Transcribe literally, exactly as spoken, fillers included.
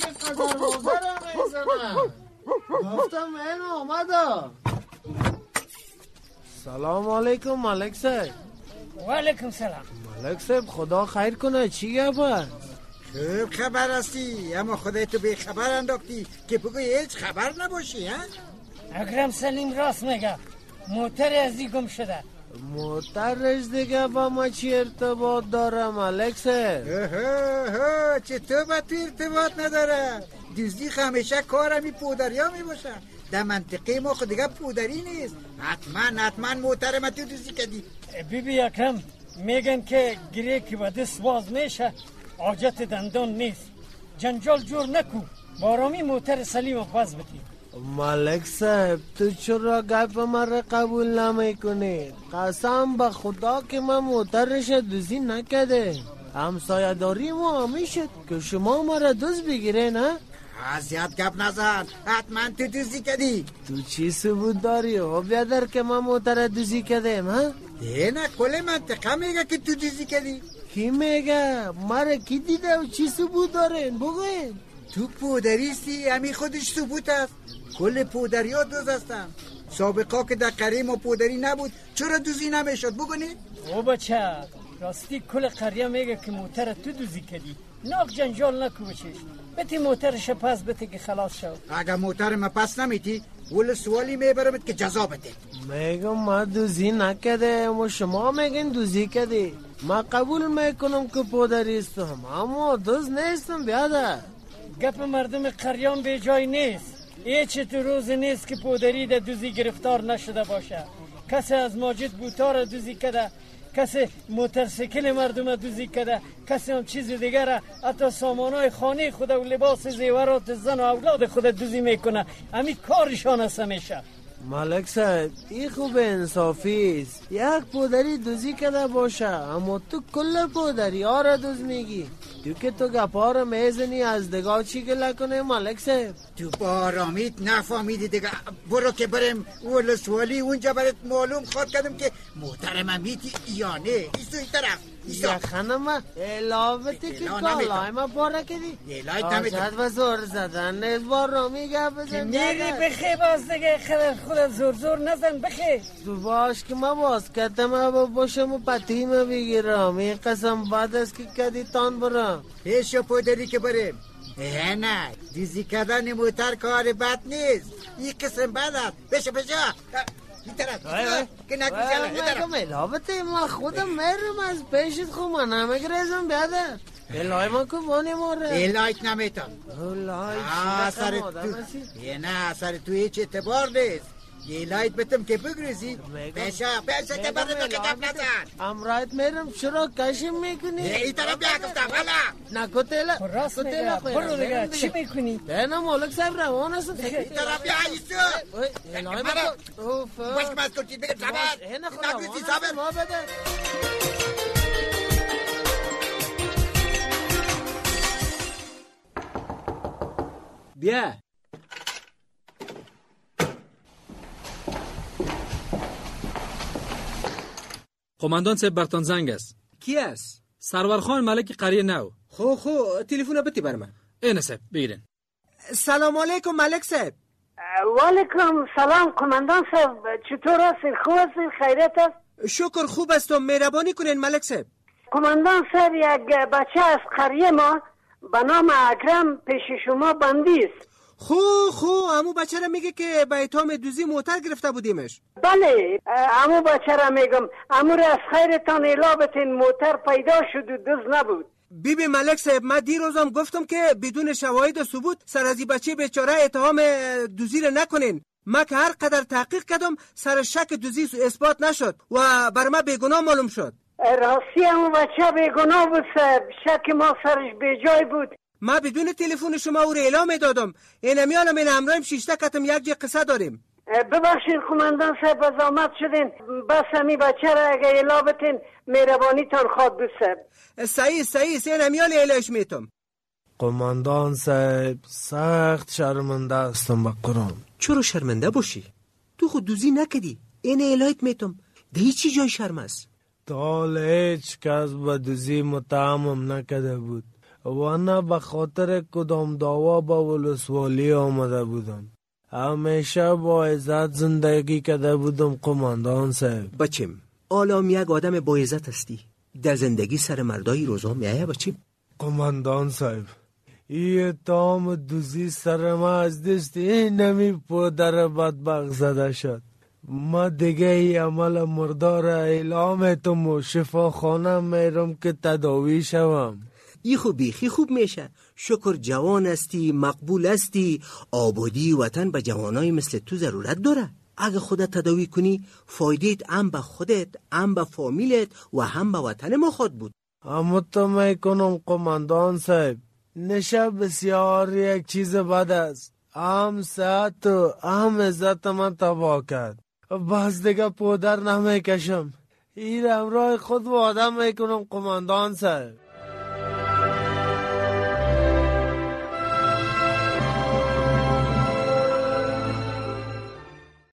چقدر موزرم میزنم. گفتم این آمده. سلام علیکم ملک صاحب. و علیکم سلام. ملک صاحب خدا خیر کنه، چی گفت؟ خوب خبر هستی، اما خودت تو به خبر انداختی که بگوی هیچ خبر نباشی. ها؟ اکرم سلیم راست میگه، موتر ازی گم شده. موترش دیگه با ما چی ارتباط داره ملک صاحب؟ چطور با تو ارتباط نداره؟ دزدی همیشه کار همی پودری ها می باشه. در منطقه ما خود دیگه پودری نیست. حتما حتما موتر ما تو دزدی کردی. بی بی اکرم میگن که گریه که با دست باز میشه حاجت دندان نیست. جنجال جور نکو، بارامی موتر سلیم باز بتی. ملک صاحب تو چرا گپ مرا قبول نمیکنی؟ قسم به خدا که من موترش دزدی نکرده. همسایه داری ما همیشه که شما مرا دزد بگیره نه؟ ازیاد گپ نزن، حتما تو دزدی کردی. تو چی ثبوت داری و بیادر که من موتر دزدی کردم ها؟ نه کل منطقه میگه که تو دزدی کردی. کی میگه؟ مرا کی دیده و چی ثبوت دارین بگوین؟ تو پودریستی، همی خودش ثبوت است. کل پودری ها دوز هستن. سابقا که در قریه ما پودری نبود چرا دوزی نمیشد بگونی؟ او بچه راستی کل قریه میگه که موتر تو دوزی کردی. ناق جنجال نکو بچش، بتی موترش پس بتی که خلاص شد. اگه موتر ما پس نمیتی ول سوالی میبرمت که جزا بده. میگم ما دوزی نکده و شما میگین دوزی کردی. ما قبول میکنم که پودریستم اما دوز نیستم بیادر. گپ مردم قریان به جای نیست. هیچ تو روز نیست که پودری در دوزی گرفتار نشده باشه. کسی از ماجد بوتار دوزی کده، کسی موترسیکل مردم دوزی کده، کسی هم چیز دیگر، حتی سامانای خانه خود و لباس زیورات زن و اولاد خود دوزی میکنه. همین کارشان است همیشه. ملک صاحب این خوب انصافی است. یک پودری دوزی کده باشه اما تو کل پودری ها را دوز میگی. تو که تو گپا را میزنی از دگاه چی گله کنه ملک صاحب؟ تو با آرامیت نفهمیدی دیگه. برو که برم ول سوالی اونجا برات معلوم خواد کردم که محترم میتی یا نه. ایستو این طرف یا خانم الاوتی که کالای ما باره کدی آزاد و زور زدن نیز بار رو میگه بزن میری بخی باز دیگه خود خود زور زور نزن بخی. تو باش که ما باز کتم ها باشم و پتیم بگیرم. این قسم بعد است که کدی تان برم پیشو پودری که برم. اه نه دیزی کردن موتر کار بد نیست. این قسم بد است. بشه بشه این طرف که نکوزیاله این طرف ملابطه ما خودم میرم از پیشت خوب من نمیگریزم بیادر. الهی ما که بانی ماره الهیت نمیتم. الهی سر تو یه نه سر تو هیچ اعتبار نیست. یه الهیت بتم که بگریزی پیشا پیشا که برده تو که گفت نزن. امرایت میرم چرا کشیم میکنی؟ این طرف بیا گفتم حالا نکو تیلا راست میگه برو دیگه چی میکنی؟ نه مولک صاحب روان است. این طرف بیا ایستو الهی ما اوف باش که از کلچید بگم صبر نگریزی صبر ما بده. بیا قماندان صاحب برتان زنگ است. کی است؟ سرورخان ملک قریه نو. خو خو تلفن بتی بر من. اینه صاحب بگیرین. سلام علیکم ملک صاحب. و علیکم سلام قماندان صاحب، چطور هستین؟ خوب هستین؟ خیریت است؟ شکر خوب هستم. مهربانی کنین ملک صاحب. قماندان صاحب یک بچه از قریه ما به نام اکرم پیش شما بندی است. خو خو امو بچه را میگه که به اتهام دوزی موتر گرفته بودیمش. بله امو بچه را میگم. امو را از خیرتان الا بتین موتر پیدا شد و دوز نبود. بی بی ملک صاحب من دیروزم گفتم که بدون شواهد و ثبوت سر از بچه بیچاره اتهام دوزی را نکنین. من که هر قدر تحقیق کردم سر شک دوزی اثبات نشد و بر من بیگناه معلوم شد. راستی امو بچه بیگناه بود صاحب، شک ما سرش بیجای بود. ما بدون تلفن شما او را اعلام دادم. این میانم این همراهیم شیشته کتم یک جه قصه داریم. ببخشید قماندان صاحب از آمد شدین، بس همی بچه را اگه اعلام بتین مهربانی تان خواد بود صاحب. صحیح صحیح این همیال اعلامش میتم. قماندان صاحب سخت شرمنده هستم به قرآن. چرا شرمنده باشی؟ تو خود دوزی نکدی. این اعلایت میتم. ده چی جای شرم است؟ تال هیچ کس به دوزی متهمم نکده بود. و نه به خاطر کدام دعوا با ولسوالی آمده بودم. همیشه با عزت زندگی کرده بودم قماندان صاحب. بچیم آلام یک آدم با عزت هستی، در زندگی سر مردای روزا میایه بچیم. قماندان صاحب این تام دوزی سر ما از دست این نمی پدر بدبخت زده شد. ما دیگه ای عمل مردار اعلام تم و شفاخانه میرم که تداوی شوم. ای خوبی خی خوب میشه. شکر جوان هستی، مقبول هستی. آبادی وطن به جوانای مثل تو ضرورت داره. اگه خودت تداوی کنی فایدهت هم به خودت، هم به فامیلت و هم به وطن ما خود بود. اما تو میکنم قماندان صاحب، نشه بسیار یک چیز بد است. هم صحت و هم عزت من تباه کرد. بس دیگه پودر نمیکشم. این امرای خود وعده میکنم قماندان صاحب.